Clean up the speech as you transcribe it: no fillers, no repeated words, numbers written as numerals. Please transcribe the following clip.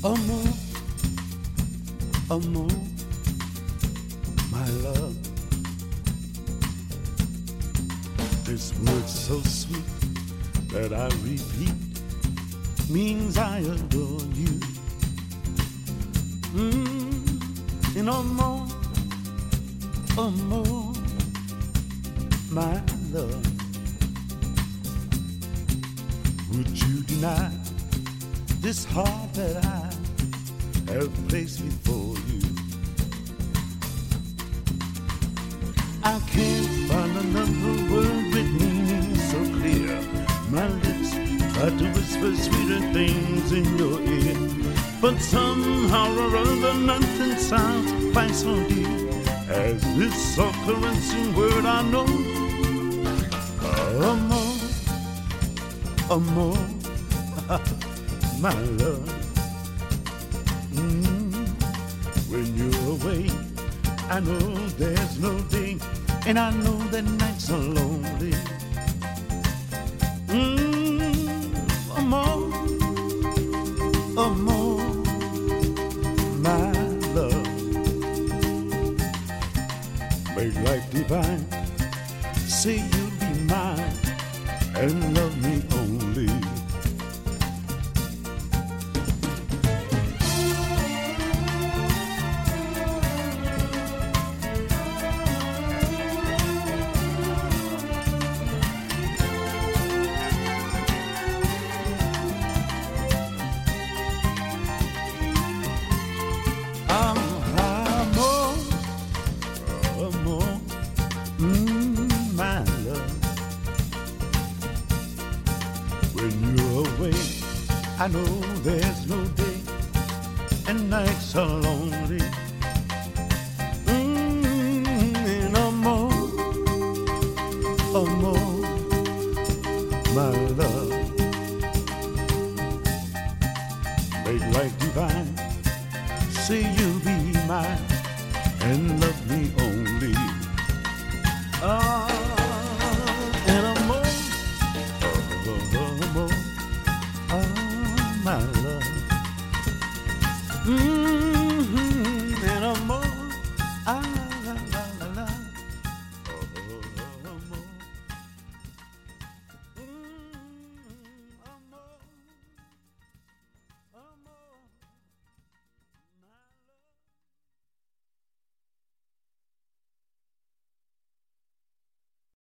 Amor, amor, my love. This word so sweet that I repeat means I adore you. And amor, amor, my love. Would you deny this heart that I have placed before you? I can't find another word with meaning so clear. My lips try to whisper sweeter things in your ear, but somehow or other nothing sounds quite so dear as this soft caressing word I know. Amor, amor, my love. When you're away, I know there's no day, and I know that nights are lonely. Amor, amor, my love. Make life divine, say you'll be mine and love me only. My love. When you're away, I know there's no day, and nights are lonely. And amor, amor, my love. Make life divine, say you'll be mine and love me only.